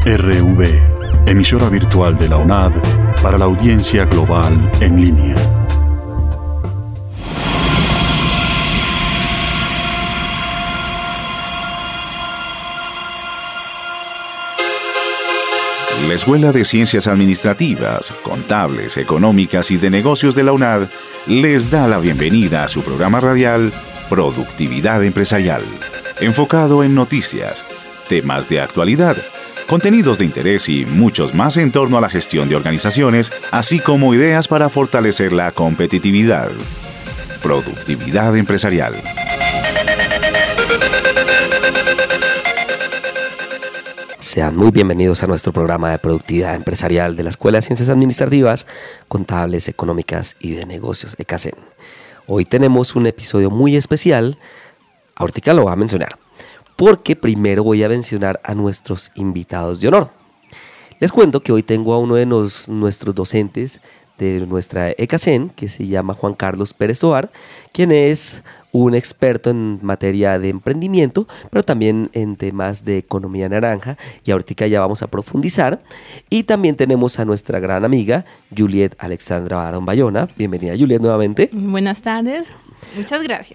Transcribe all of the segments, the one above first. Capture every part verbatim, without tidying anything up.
R V, emisora virtual de la UNAD para la audiencia global en línea. La Escuela de Ciencias Administrativas, Contables, Económicas y de Negocios de la UNAD les da la bienvenida a su programa radial Productividad Empresarial, enfocado en noticias, temas de actualidad, contenidos de interés y muchos más en torno a la gestión de organizaciones, así como ideas para fortalecer la competitividad. Productividad Empresarial. Sean muy bienvenidos a nuestro programa de productividad empresarial de la Escuela de Ciencias Administrativas, Contables, Económicas y de Negocios, ECACEN. Hoy tenemos un episodio muy especial, ahorita lo voy a mencionar, porque primero voy a mencionar a nuestros invitados de honor. Les cuento que hoy tengo a uno de nos, nuestros docentes de nuestra ECACEN, que se llama Juan Carlos Pérez Tovar, quien es un experto en materia de emprendimiento, pero también en temas de economía naranja, y ahorita ya vamos a profundizar. Y también tenemos a nuestra gran amiga Juliet Alexandra Barón Bayona. Bienvenida, Juliet, nuevamente. Buenas tardes, muchas gracias.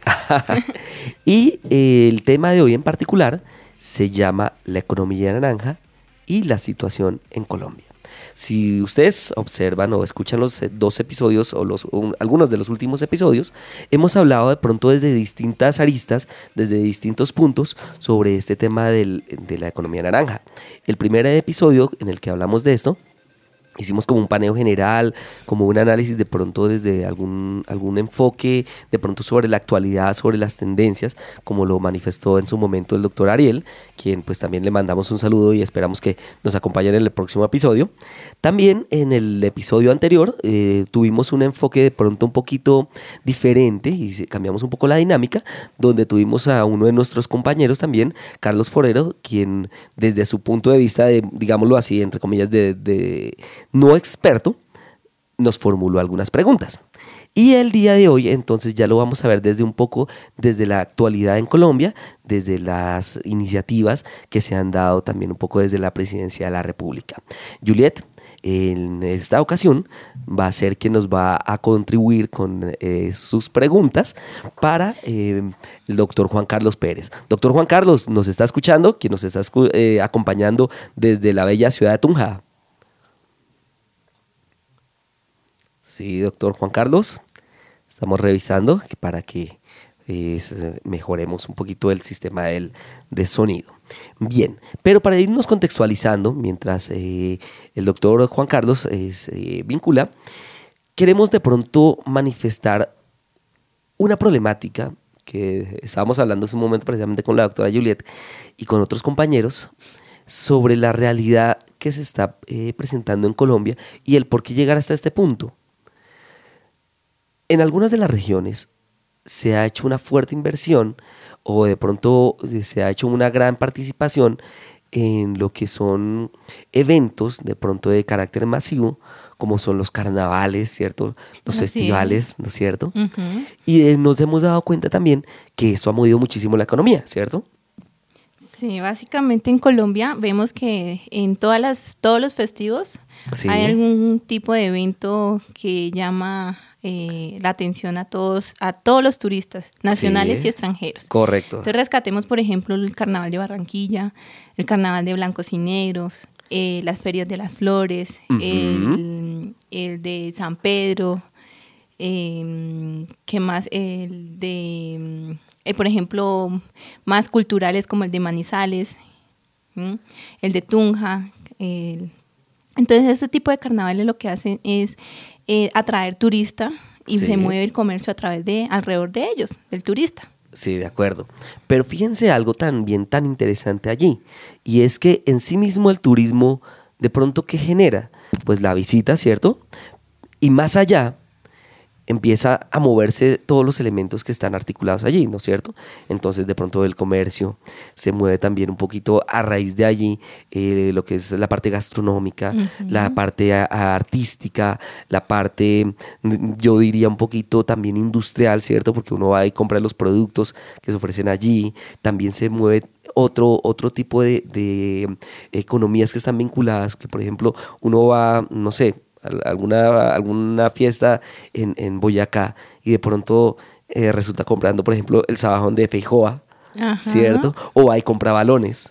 Y eh, el tema de hoy en particular se llama la economía naranja y la situación en Colombia. Si ustedes observan o escuchan los dos episodios o los, un, algunos de los últimos episodios, hemos hablado de pronto desde distintas aristas, desde distintos puntos sobre este tema del, de la economía naranja. El primer episodio en el que hablamos de esto, hicimos como un paneo general, como un análisis de pronto desde algún, algún enfoque, de pronto sobre la actualidad, sobre las tendencias, como lo manifestó en su momento el doctor Ariel, quien pues también le mandamos un saludo y esperamos que nos acompañen en el próximo episodio. También en el episodio anterior eh, tuvimos un enfoque de pronto un poquito diferente y cambiamos un poco la dinámica, donde tuvimos a uno de nuestros compañeros también, Carlos Forero, quien desde su punto de vista, de, digámoslo así, entre comillas, de... de no experto, nos formuló algunas preguntas. Y el día de hoy, entonces, ya lo vamos a ver desde un poco, desde la actualidad en Colombia, desde las iniciativas que se han dado también un poco desde la Presidencia de la República. Juliet, en esta ocasión, va a ser quien nos va a contribuir con eh, sus preguntas para eh, el doctor Juan Carlos Pérez. Doctor Juan Carlos, ¿nos está escuchando? Quien nos está eh, acompañando desde la bella ciudad de Tunja. Sí, doctor Juan Carlos, estamos revisando para que eh, mejoremos un poquito el sistema del, de sonido. Bien, pero para irnos contextualizando, mientras eh, el doctor Juan Carlos eh, se vincula, queremos de pronto manifestar una problemática que estábamos hablando hace un momento precisamente con la doctora Juliet y con otros compañeros sobre la realidad que se está eh, presentando en Colombia y el por qué llegar hasta este punto. En algunas de las regiones se ha hecho una fuerte inversión o de pronto se ha hecho una gran participación en lo que son eventos de pronto de carácter masivo, como son los carnavales, ¿cierto? Los Así festivales, es. ¿No es cierto? Uh-huh. Y eh, nos hemos dado cuenta también que esto ha movido muchísimo la economía, ¿cierto? Sí, básicamente en Colombia vemos que en todas las, todos los festivos sí. hay algún tipo de evento que llama eh, la atención a todos, a todos los turistas nacionales sí. y extranjeros. Correcto. Entonces rescatemos, por ejemplo, el Carnaval de Barranquilla, el Carnaval de Blancos y Negros, eh, las Ferias de las Flores, uh-huh. el, el de San Pedro, eh, ¿qué más? El de... Eh, por ejemplo, más culturales como el de Manizales, ¿sí? El de Tunja. El... Entonces, este tipo de carnavales lo que hacen es eh, atraer turista y sí. se mueve el comercio a través de, alrededor de ellos, del turista. Sí, de acuerdo. Pero fíjense algo también tan interesante allí, y es que en sí mismo el turismo, de pronto, ¿qué genera? Pues la visita, ¿cierto? Y más allá, empieza a moverse todos los elementos que están articulados allí, ¿no es cierto? Entonces de pronto el comercio se mueve también un poquito a raíz de allí, eh, lo que es la parte gastronómica, uh-huh. la parte a, a artística, la parte, yo diría un poquito también industrial, ¿cierto? Porque uno va y compra los productos que se ofrecen allí, también se mueve otro, otro tipo de, de economías que están vinculadas, que por ejemplo uno va, no sé, a alguna, alguna fiesta en, en Boyacá y de pronto eh, resulta comprando, por ejemplo, el sabajón de Feijoa, ¿cierto? O va y compra balones.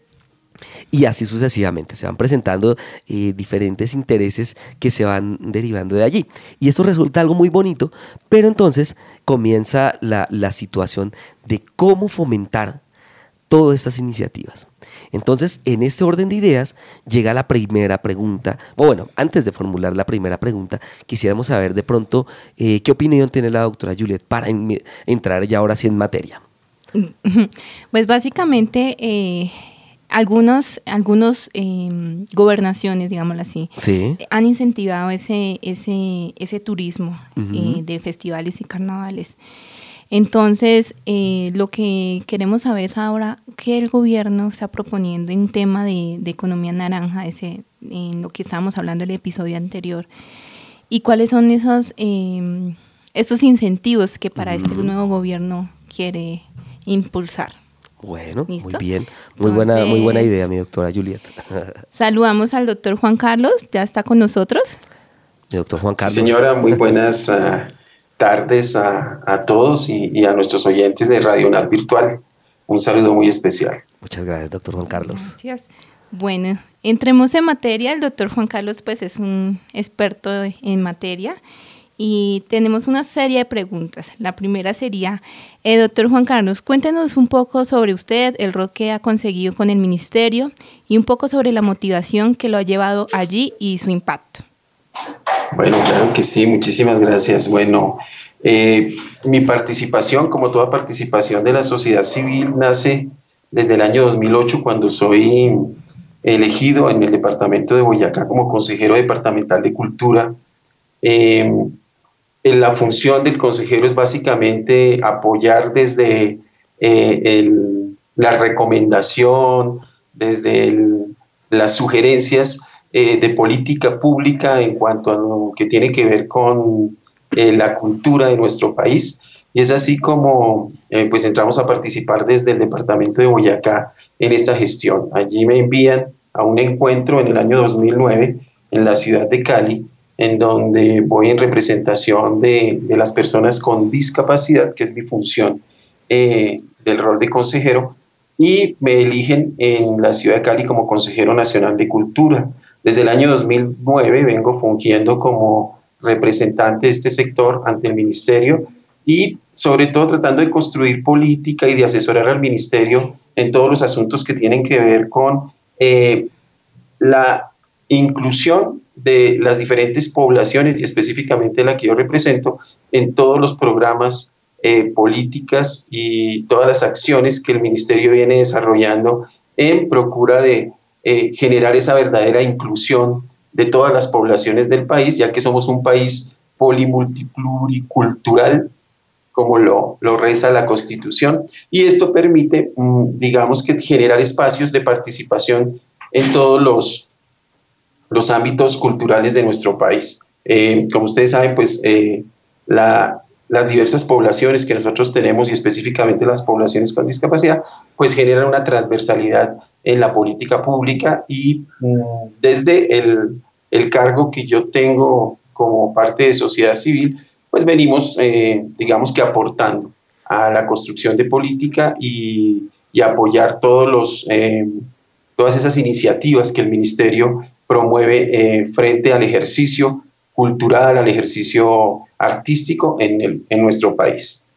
Y así sucesivamente, se van presentando eh, diferentes intereses que se van derivando de allí. Y esto resulta algo muy bonito, pero entonces comienza la, la situación de cómo fomentar todas estas iniciativas. Entonces, en este orden de ideas, llega la primera pregunta. O bueno, antes de formular la primera pregunta, quisiéramos saber de pronto eh, qué opinión tiene la doctora Juliet para en, entrar ya ahora sí en materia. Pues básicamente... Eh... Algunos, algunos eh, gobernaciones, digámoslo así, ¿Sí? han incentivado ese, ese, ese turismo uh-huh. eh, de festivales y carnavales. Entonces, eh, lo que queremos saber es ahora qué el gobierno está proponiendo en tema de, de economía naranja, ese, en lo que estábamos hablando en el episodio anterior, y cuáles son esos, eh, esos incentivos que para uh-huh. este nuevo gobierno quiere impulsar. Bueno, ¿Listo? Muy bien, muy, Entonces, buena, muy buena idea, mi doctora Juliet. Saludamos al doctor Juan Carlos, ya está con nosotros. Mi doctor Juan Carlos. Sí, señora, muy buenas uh, tardes a, a todos y, y a nuestros oyentes de Radio UNAD Virtual. Un saludo muy especial. Muchas gracias, doctor Juan Carlos. Gracias. Bueno, entremos en materia. El doctor Juan Carlos pues es un experto en materia. Y tenemos una serie de preguntas. La primera sería, eh, doctor Juan Carlos, cuéntenos un poco sobre usted, el rol que ha conseguido con el ministerio y un poco sobre la motivación que lo ha llevado allí y su impacto. Bueno, claro que sí, muchísimas gracias. Bueno, eh, mi participación, como toda participación de la sociedad civil, nace desde el año dos mil ocho, cuando soy elegido en el departamento de Boyacá como consejero departamental de Cultura. Eh, La función del consejero es básicamente apoyar desde eh, el, la recomendación, desde el, las sugerencias eh, de política pública en cuanto a lo que tiene que ver con eh, la cultura de nuestro país. Y es así como eh, pues entramos a participar desde el departamento de Boyacá en esta gestión. Allí me envían a un encuentro en el año dos mil nueve en la ciudad de Cali, en donde voy en representación de, de las personas con discapacidad, que es mi función eh, del rol de consejero, y me eligen en la ciudad de Cali como consejero nacional de Cultura. Desde el año dos mil nueve vengo fungiendo como representante de este sector ante el ministerio y sobre todo tratando de construir política y de asesorar al ministerio en todos los asuntos que tienen que ver con eh, la inclusión de las diferentes poblaciones y específicamente la que yo represento en todos los programas, eh, políticas y todas las acciones que el ministerio viene desarrollando en procura de eh, generar esa verdadera inclusión de todas las poblaciones del país, ya que somos un país polimultipluricultural, como lo, lo reza la Constitución, y esto permite, digamos que generar espacios de participación en todos los los ámbitos culturales de nuestro país. Eh, como ustedes saben, pues eh, la, las diversas poblaciones que nosotros tenemos y específicamente las poblaciones con discapacidad, pues generan una transversalidad en la política pública y mm, desde el, el cargo que yo tengo como parte de sociedad civil, pues venimos, eh, digamos que aportando a la construcción de política y, y apoyar todos los, eh, todas esas iniciativas que el ministerio promueve eh, frente al ejercicio cultural, al ejercicio artístico en, el, en nuestro país.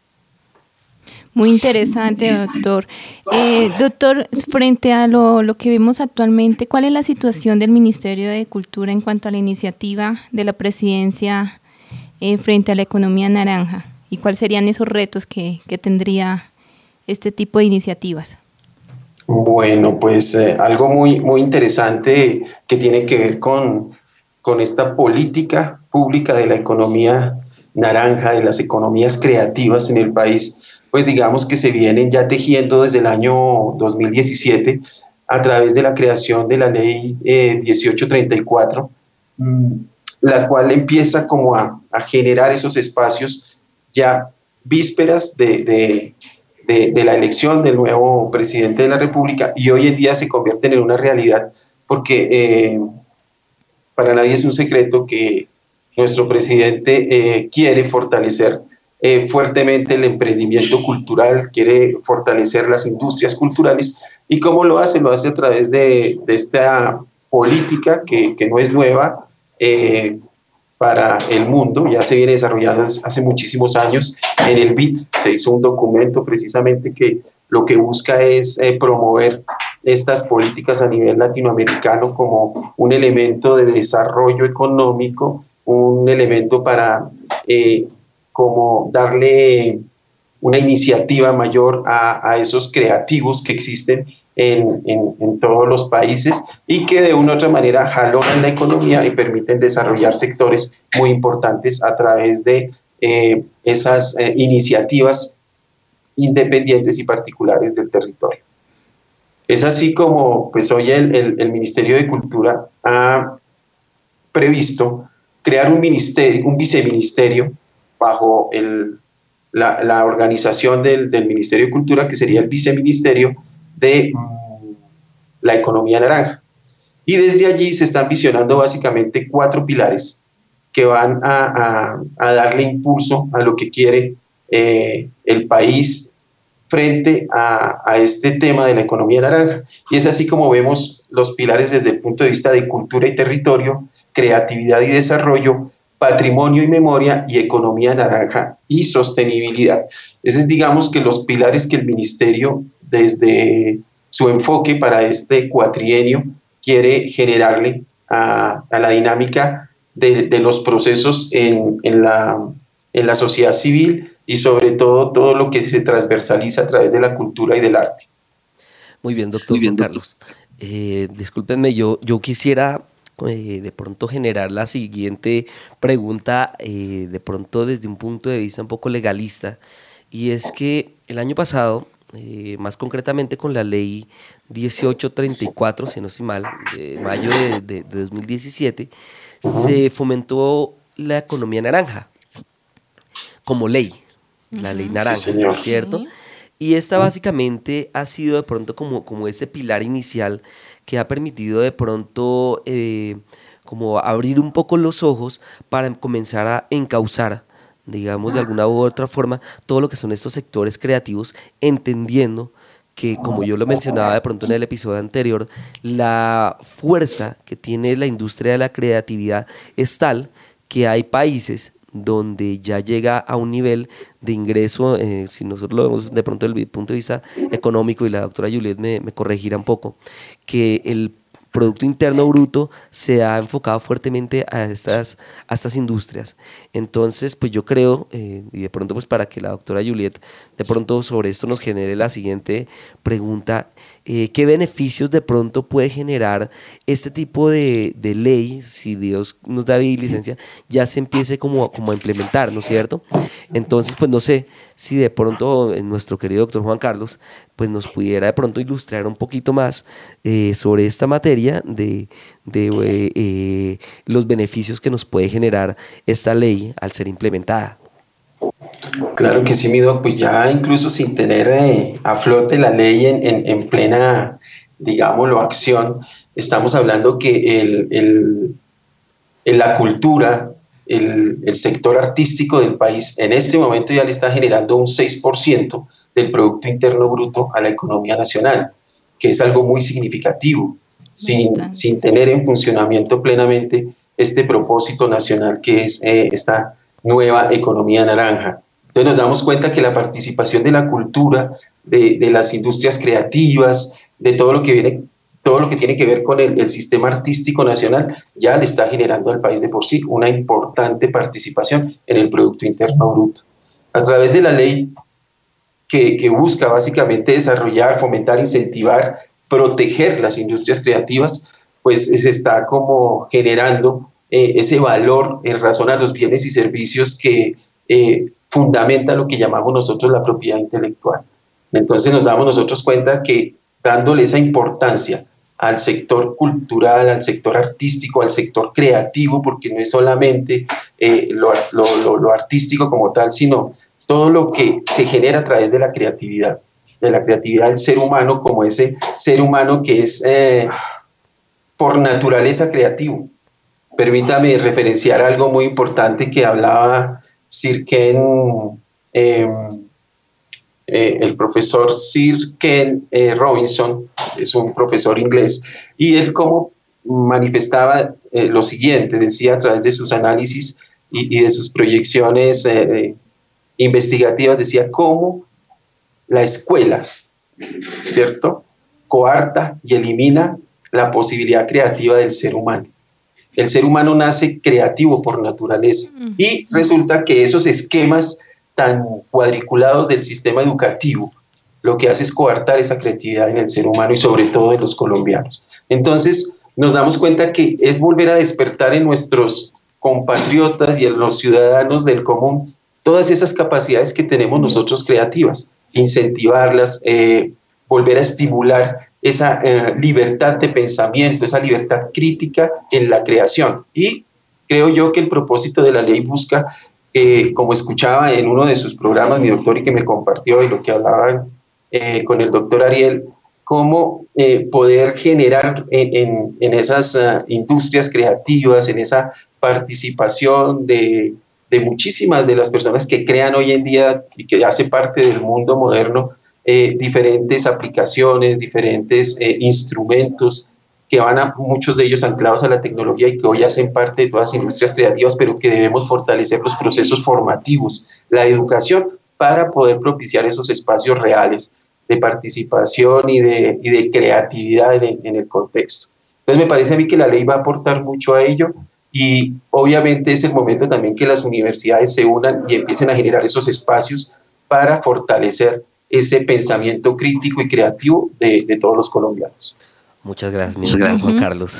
Muy interesante, doctor. Eh, doctor, frente a lo, lo que vemos actualmente, ¿cuál es la situación del Ministerio de Cultura en cuanto a la iniciativa de la presidencia eh, frente a la economía naranja? ¿Y cuáles serían esos retos que, que tendría este tipo de iniciativas? Bueno, pues eh, algo muy, muy interesante que tiene que ver con, con esta política pública de la economía naranja, de las economías creativas en el país, pues digamos que se vienen ya tejiendo desde el año dos mil diecisiete a través de la creación de la ley eh, dieciocho treinta y cuatro, mmm, la cual empieza como a, a generar esos espacios ya vísperas de, de de, de la elección del nuevo presidente de la República, y hoy en día se convierten en una realidad, porque eh, para nadie es un secreto que nuestro presidente eh, quiere fortalecer eh, fuertemente el emprendimiento cultural, quiere fortalecer las industrias culturales. ¿Y cómo lo hace? Lo hace a través de, de esta política que, que no es nueva eh, para el mundo, ya se viene desarrollando hace muchísimos años. En el B I D se hizo un documento precisamente que lo que busca es eh, promover estas políticas a nivel latinoamericano como un elemento de desarrollo económico, un elemento para eh, como darle una iniciativa mayor a, a esos creativos que existen en, en, en todos los países y que de una u otra manera jalonan la economía y permiten desarrollar sectores muy importantes a través de eh, esas eh, iniciativas independientes y particulares del territorio. Es así como pues, hoy el, el, el Ministerio de Cultura ha previsto crear un ministerio, un viceministerio bajo el, la, la organización del, del Ministerio de Cultura, que sería el viceministerio de mmm, la economía naranja. Y desde allí se están visionando básicamente cuatro pilares que van a, a, a darle impulso a lo que quiere eh, el país frente a, a este tema de la economía naranja. Y es así como vemos los pilares desde el punto de vista de cultura y territorio, creatividad y desarrollo, patrimonio y memoria, y economía naranja y sostenibilidad. Esos es, digamos, que los pilares que el ministerio, desde su enfoque para este cuatrienio, quiere generarle a, a la dinámica de, de los procesos en, en, la, en la sociedad civil y sobre todo todo lo que se transversaliza a través de la cultura y del arte. Muy bien, doctor Muy bien, Juan doctor. Carlos. Eh, discúlpenme, yo, yo quisiera eh, de pronto generar la siguiente pregunta, eh, de pronto desde un punto de vista un poco legalista, y es que el año pasado, eh, más concretamente con la ley dieciocho treinta y cuatro, si no estoy mal, de mayo de, de, de dos mil diecisiete, uh-huh. se fomentó la economía naranja como ley, uh-huh. la ley naranja, sí, ¿cierto? Sí. Y esta básicamente ha sido de pronto como, como ese pilar inicial que ha permitido de pronto eh, como abrir un poco los ojos para comenzar a encauzar, digamos de alguna u otra forma, todo lo que son estos sectores creativos, entendiendo que, como yo lo mencionaba de pronto en el episodio anterior, la fuerza que tiene la industria de la creatividad es tal que hay países donde ya llega a un nivel de ingreso, eh, si nosotros lo vemos de pronto desde el punto de vista económico, y la doctora Juliet me, me corregirá un poco, que el Producto Interno Bruto se ha enfocado fuertemente a estas, a estas industrias. Entonces, pues yo creo, eh, y de pronto pues para que la doctora Juliet de pronto sobre esto nos genere la siguiente pregunta, eh, ¿qué beneficios de pronto puede generar este tipo de, de ley, si Dios nos da vida y licencia, ya se empiece como, como a implementar, ¿no es cierto? Entonces, pues no sé si de pronto nuestro querido doctor Juan Carlos pues nos pudiera de pronto ilustrar un poquito más eh, sobre esta materia de, de eh, eh, los beneficios que nos puede generar esta ley al ser implementada. Claro que sí, mi doc, pues ya incluso sin tener eh, a flote la ley en, en, en plena, digámoslo, acción, estamos hablando que el, el, el, la cultura, el, el sector artístico del país en este momento ya le está generando un seis por ciento del Producto Interno Bruto a la economía nacional, que es algo muy significativo, sin, sin tener en funcionamiento plenamente este propósito nacional que es eh, esta nueva economía naranja. Entonces nos damos cuenta que la participación de la cultura, de, de las industrias creativas, de todo lo que viene, todo lo que tiene que ver con el, el sistema artístico nacional, ya le está generando al país de por sí una importante participación en el Producto Interno Bruto. A través de la ley que, que busca básicamente desarrollar, fomentar, incentivar, proteger las industrias creativas, pues se está como generando eh, ese valor en razón a los bienes y servicios que eh, fundamenta lo que llamamos nosotros la propiedad intelectual. Entonces nos damos nosotros cuenta que dándole esa importancia al sector cultural, al sector artístico, al sector creativo, porque no es solamente eh, lo, lo, lo, lo artístico como tal, sino todo lo que se genera a través de la creatividad, de la creatividad del ser humano como ese ser humano que es eh, por naturaleza creativo. Permítame referenciar algo muy importante que hablaba Sir Ken, eh, eh, el profesor Sir Ken eh, Robinson, es un profesor inglés, y él como manifestaba eh, lo siguiente, decía a través de sus análisis y, y de sus proyecciones eh, investigativas, decía cómo la escuela, ¿cierto?, coarta y elimina la posibilidad creativa del ser humano. El ser humano nace creativo por naturaleza y resulta que esos esquemas tan cuadriculados del sistema educativo lo que hace es coartar esa creatividad en el ser humano y sobre todo en los colombianos. Entonces nos damos cuenta que es volver a despertar en nuestros compatriotas y en los ciudadanos del común todas esas capacidades que tenemos nosotros creativas, incentivarlas, eh, volver a estimular esa eh, libertad de pensamiento, esa libertad crítica en la creación. Y creo yo que el propósito de la ley busca, eh, como escuchaba en uno de sus programas mi doctor y que me compartió y lo que hablaban eh, con el doctor Ariel, cómo eh, poder generar en, en, en esas uh, industrias creativas, en esa participación de, de muchísimas de las personas que crean hoy en día y que hace parte del mundo moderno, Eh, diferentes aplicaciones, diferentes eh, instrumentos que van a, muchos de ellos anclados a la tecnología y que hoy hacen parte de todas las industrias creativas, pero que debemos fortalecer los procesos formativos, la educación, para poder propiciar esos espacios reales de participación y de, y de creatividad en, en el contexto. Entonces me parece a mí que la ley va a aportar mucho a ello y obviamente es el momento también que las universidades se unan y empiecen a generar esos espacios para fortalecer ese pensamiento crítico y creativo de, de todos los colombianos. Muchas gracias, Muchas gracias Juan Carlos.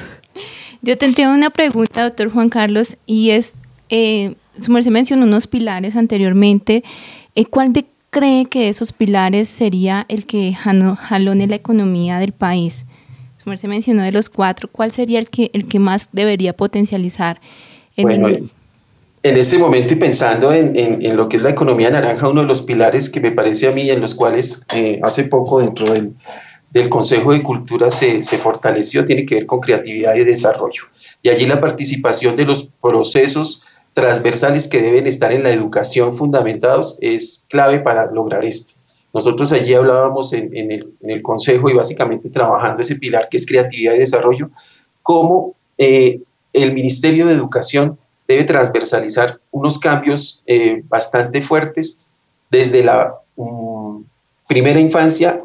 Yo tendría una pregunta, doctor Juan Carlos, y es, eh, su merced mencionó unos pilares anteriormente, eh, ¿cuál de, cree que de esos pilares sería el que jalone la economía del país? Su merced mencionó de los cuatro, ¿cuál sería el que, el que más debería potencializar el bueno, ministerio? En este momento y pensando en, en, en lo que es la economía naranja, uno de los pilares que me parece a mí en los cuales eh, hace poco dentro del, del Consejo de Cultura se, se fortaleció tiene que ver con creatividad y desarrollo. Y allí la participación de los procesos transversales que deben estar en la educación fundamentados es clave para lograr esto. Nosotros allí hablábamos en, en, el, en el Consejo y básicamente trabajando ese pilar que es creatividad y desarrollo, cómo eh, el Ministerio de Educación debe transversalizar unos cambios eh, bastante fuertes desde la um, primera infancia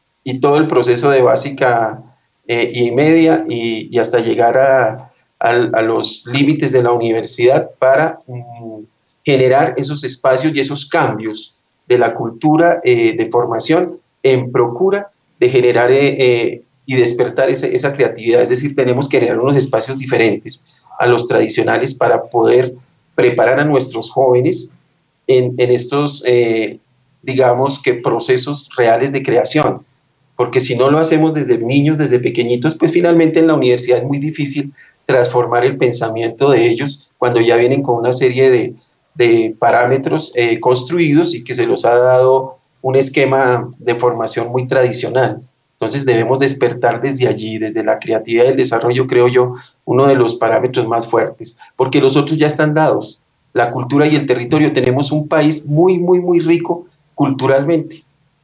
y todo el proceso de básica eh, y media y, y hasta llegar a, a, a los límites de la universidad para um, generar esos espacios y esos cambios de la cultura eh, de formación en procura de generar eh, eh, y despertar ese, esa creatividad. Es decir, tenemos que generar unos espacios diferentes a los tradicionales para poder preparar a nuestros jóvenes en, en estos, eh, digamos que procesos reales de creación, porque si no lo hacemos desde niños, desde pequeñitos, pues finalmente en la universidad es muy difícil transformar el pensamiento de ellos cuando ya vienen con una serie de, de parámetros eh, construidos y que se los ha dado un esquema de formación muy tradicional. Entonces debemos despertar desde allí, desde la creatividad y el desarrollo, creo yo, uno de los parámetros más fuertes, porque los otros ya están dados. La cultura y el territorio, tenemos un país muy, muy, muy rico culturalmente.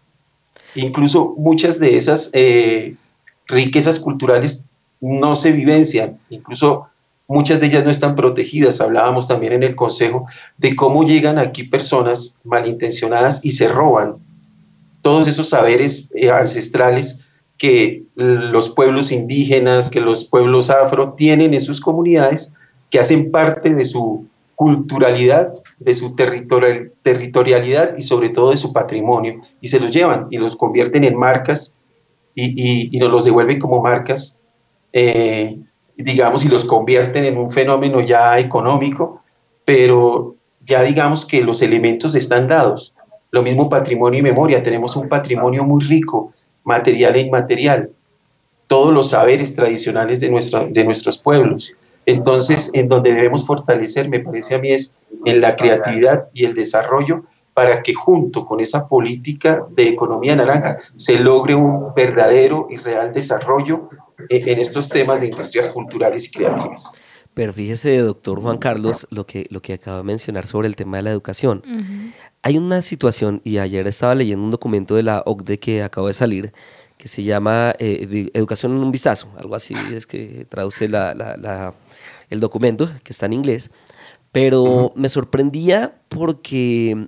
Incluso muchas de esas eh, riquezas culturales no se vivencian, incluso muchas de ellas no están protegidas. Hablábamos también en el Consejo de cómo llegan aquí personas malintencionadas y se roban todos esos saberes eh, ancestrales que los pueblos indígenas, que los pueblos afro tienen en sus comunidades, que hacen parte de su culturalidad, de su territorial, territorialidad y sobre todo de su patrimonio, y se los llevan y los convierten en marcas y, y, y nos los devuelven como marcas, eh, digamos, y los convierten en un fenómeno ya económico, pero ya digamos que los elementos están dados. Lo mismo patrimonio y memoria, tenemos un patrimonio muy rico, material e inmaterial, todos los saberes tradicionales de, nuestra, de nuestros pueblos. Entonces, en donde debemos fortalecer, me parece a mí, es en la creatividad y el desarrollo para que junto con esa política de economía naranja se logre un verdadero y real desarrollo en, en estos temas de industrias culturales y creativas. Pero fíjese, doctor Juan Carlos, lo que, lo que acaba de mencionar sobre el tema de la educación. Uh-huh. Hay una situación, y ayer estaba leyendo un documento de la O C D E que acaba de salir, que se llama eh, Educación en un vistazo, algo así es que traduce la, la, la, el documento, que está en inglés, pero uh-huh. me sorprendía porque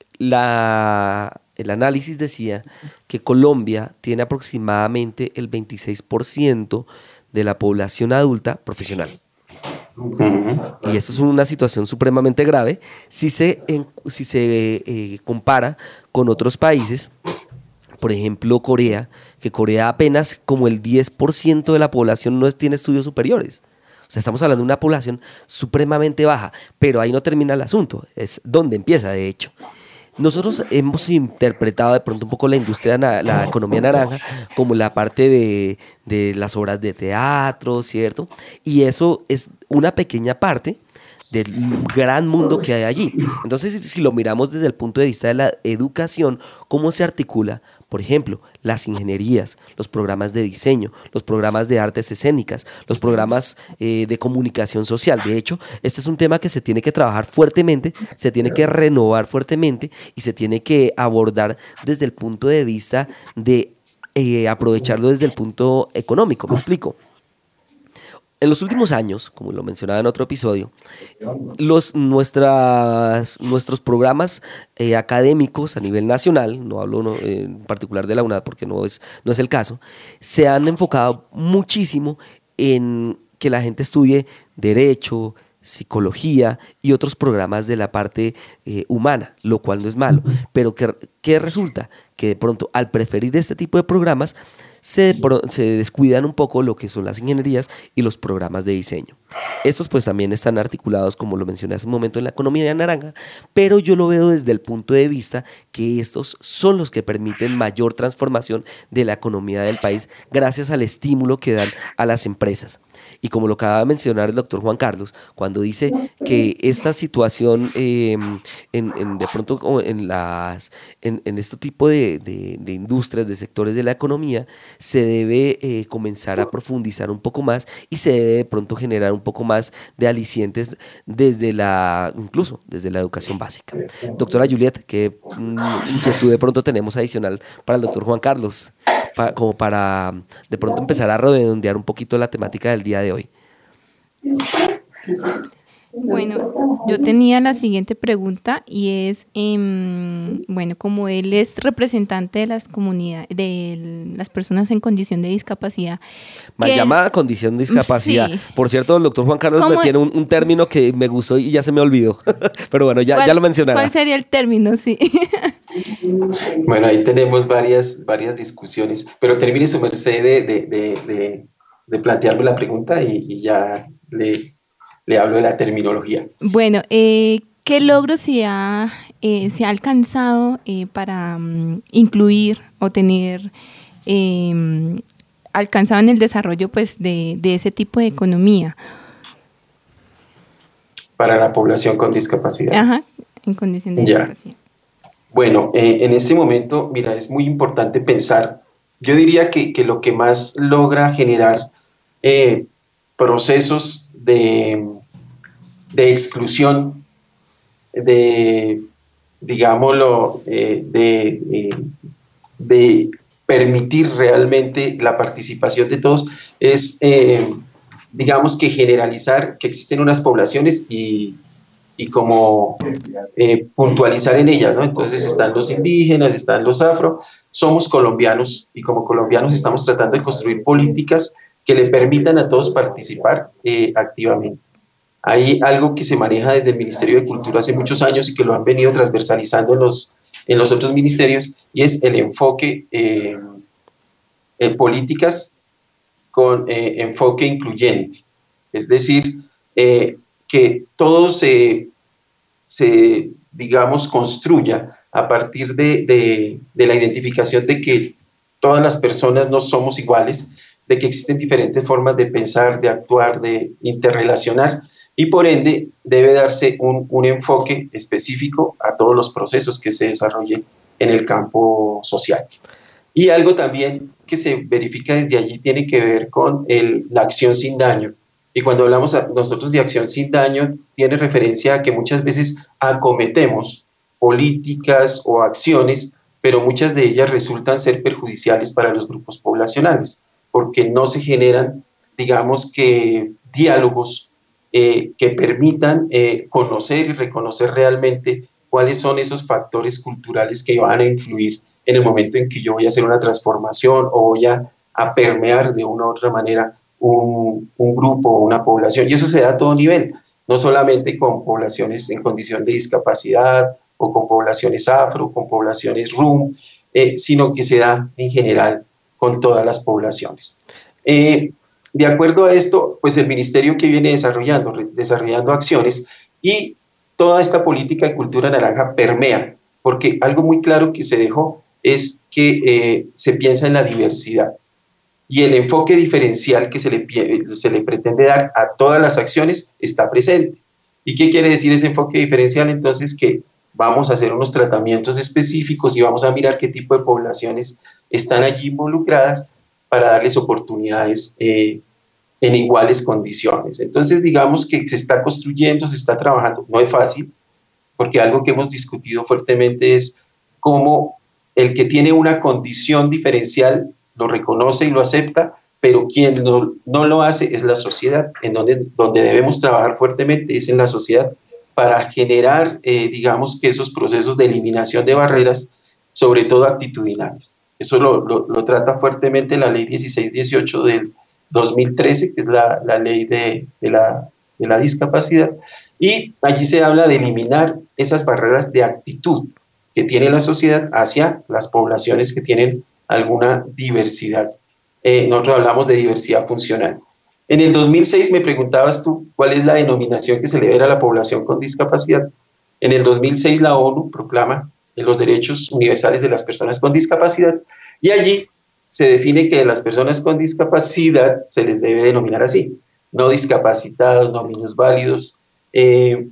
la, el análisis decía que Colombia tiene aproximadamente el veintiséis por ciento de la población adulta profesional. Y esto es una situación supremamente grave si se, en, si se eh, compara con otros países, por ejemplo Corea, que Corea apenas como el diez por ciento de la población no tiene estudios superiores. O sea, estamos hablando de una población supremamente baja, pero ahí no termina el asunto, es donde empieza de hecho. Nosotros hemos interpretado de pronto un poco la industria, la economía naranja, como la parte de, de las obras de teatro, ¿cierto? Y eso es una pequeña parte del gran mundo que hay allí. Entonces, si lo miramos desde el punto de vista de la educación, ¿cómo se articula? Por ejemplo, las ingenierías, los programas de diseño, los programas de artes escénicas, los programas eh, de comunicación social. De hecho, este es un tema que se tiene que trabajar fuertemente, se tiene que renovar fuertemente y se tiene que abordar desde el punto de vista de eh, aprovecharlo desde el punto económico. ¿Me explico? En los últimos años, como lo mencionaba en otro episodio, los, nuestras, nuestros programas eh, académicos a nivel nacional, no hablo no, en particular de la UNAD porque no es, no es el caso, se han enfocado muchísimo en que la gente estudie derecho, psicología y otros programas de la parte eh, humana, lo cual no es malo, pero ¿qué, qué resulta? Que de pronto al preferir este tipo de programas Se, se descuidan un poco lo que son las ingenierías y los programas de diseño. Estos pues también están articulados, como lo mencioné hace un momento, en la economía naranja, pero yo lo veo desde el punto de vista que estos son los que permiten mayor transformación de la economía del país gracias al estímulo que dan a las empresas. Y como lo acaba de mencionar el doctor Juan Carlos, cuando dice que esta situación eh, en, en, de pronto en, las, en, en este tipo de, de, de industrias, de sectores de la economía, se debe eh, comenzar a profundizar un poco más y se debe de pronto generar un poco más de alicientes desde la, incluso desde la educación básica. Doctora Juliet, ¿qué inquietud de pronto tenemos adicional para el doctor Juan Carlos? Pa, como para de pronto empezar a redondear un poquito la temática del día de hoy. Bueno, yo tenía la siguiente pregunta y es, eh, bueno, como él es representante de las comunidades, de las personas en condición de discapacidad. Mal que, llamada condición de discapacidad. Sí. Por cierto, el doctor Juan Carlos me tiene un, un término que me gustó y ya se me olvidó. Pero bueno, ya, ya lo mencionará. ¿Cuál sería el término? Sí. Bueno, ahí tenemos varias, varias discusiones, pero termine su merced de, de, de, de, de plantearme la pregunta y, y ya le, le hablo de la terminología. Bueno, eh, ¿qué logros se ha, eh, se ha alcanzado eh, para um, incluir o tener eh, alcanzado en el desarrollo pues, de, de ese tipo de economía? Para la población con discapacidad. Ajá, en condición de ya. discapacidad. Bueno, eh, en este momento, mira, es muy importante pensar, yo diría que, que lo que más logra generar eh, procesos de, de exclusión, de, digámoslo, eh, de, eh, de permitir realmente la participación de todos, es, eh, digamos que generalizar que existen unas poblaciones y y como eh, puntualizar en ellas, ¿no? Entonces están los indígenas, están los afro, somos colombianos y como colombianos estamos tratando de construir políticas que le permitan a todos participar eh, activamente. Hay algo que se maneja desde el Ministerio de Cultura hace muchos años y que lo han venido transversalizando en los, en los otros ministerios y es el enfoque eh, en políticas con eh, enfoque incluyente, es decir, eh, que todo se, se, digamos, construya a partir de, de, de la identificación de que todas las personas no somos iguales, de que existen diferentes formas de pensar, de actuar, de interrelacionar, y por ende debe darse un, un enfoque específico a todos los procesos que se desarrollen en el campo social. Y algo también que se verifica desde allí tiene que ver con el, la acción sin daño. Y cuando hablamos a, nosotros de acción sin daño, tiene referencia a que muchas veces acometemos políticas o acciones, pero muchas de ellas resultan ser perjudiciales para los grupos poblacionales, porque no se generan, digamos que, diálogos eh, que permitan eh, conocer y reconocer realmente cuáles son esos factores culturales que van a influir en el momento en que yo voy a hacer una transformación o voy a, a permear de una u otra manera un, un grupo o una población. Y eso se da a todo nivel, no solamente con poblaciones en condición de discapacidad o con poblaciones afro, con poblaciones rum, eh, sino que se da en general con todas las poblaciones. Eh, de acuerdo a esto, pues el ministerio que viene desarrollando, desarrollando acciones y toda esta política de cultura naranja permea, porque algo muy claro que se dejó es que eh, se piensa en la diversidad y el enfoque diferencial que se le, se le pretende dar a todas las acciones está presente. ¿Y qué quiere decir ese enfoque diferencial? Entonces que vamos a hacer unos tratamientos específicos y vamos a mirar qué tipo de poblaciones están allí involucradas para darles oportunidades eh, en iguales condiciones. Entonces, digamos que se está construyendo, se está trabajando, no es fácil, porque algo que hemos discutido fuertemente es cómo el que tiene una condición diferencial lo reconoce y lo acepta, pero quien no, no lo hace es la sociedad, en donde, donde debemos trabajar fuertemente es en la sociedad para generar, eh, digamos que esos procesos de eliminación de barreras, sobre todo actitudinales. Eso lo, lo, lo trata fuertemente la ley dieciséis dieciocho del dos mil trece, que es la, la ley de, de, la, de la discapacidad, y allí se habla de eliminar esas barreras de actitud que tiene la sociedad hacia las poblaciones que tienen alguna diversidad. Eh, nosotros hablamos de diversidad funcional. En el dos mil seis me preguntabas tú cuál es la denominación que se le da a la población con discapacidad. En el dos mil seis la ONU proclama los derechos universales de las personas con discapacidad y allí se define que las personas con discapacidad se les debe denominar así, no discapacitados, no minusválidos, eh,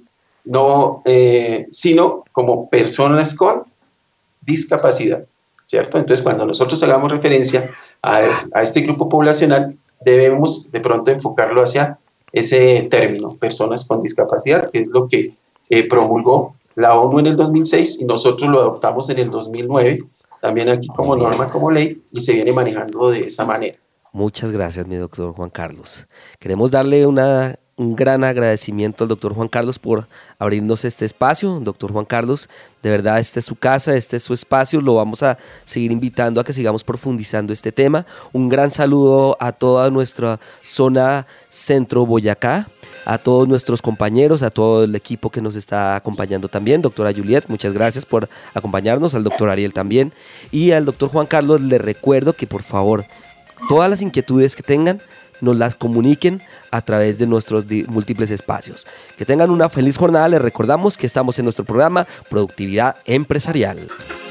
no, eh, sino como personas con discapacidad, ¿cierto? Entonces, cuando nosotros hagamos referencia a, a este grupo poblacional, debemos de pronto enfocarlo hacia ese término, personas con discapacidad, que es lo que eh, promulgó la ONU en el dos mil seis y nosotros lo adoptamos en el dos mil nueve, también aquí como norma, como ley, y se viene manejando de esa manera. Muchas gracias, mi doctor Juan Carlos. Queremos darle una, un gran agradecimiento al doctor Juan Carlos por abrirnos este espacio. Doctor Juan Carlos, de verdad, esta es su casa, este es su espacio. Lo vamos a seguir invitando a que sigamos profundizando este tema. Un gran saludo a toda nuestra zona centro Boyacá, a todos nuestros compañeros, a todo el equipo que nos está acompañando también. Doctora Juliet, muchas gracias por acompañarnos, al doctor Ariel también. Y al doctor Juan Carlos le recuerdo que por favor, todas las inquietudes que tengan, nos las comuniquen a través de nuestros múltiples espacios. Que tengan una feliz jornada. Les recordamos que estamos en nuestro programa Productividad Empresarial.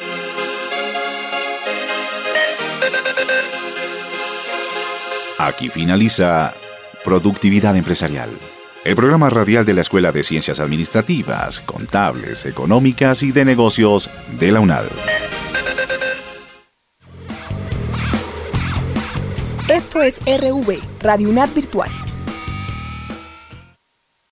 Aquí finaliza Productividad Empresarial, el programa radial de la Escuela de Ciencias Administrativas, Contables, Económicas y de Negocios de la UNAD. Esto es R V, Radio UNAD Virtual.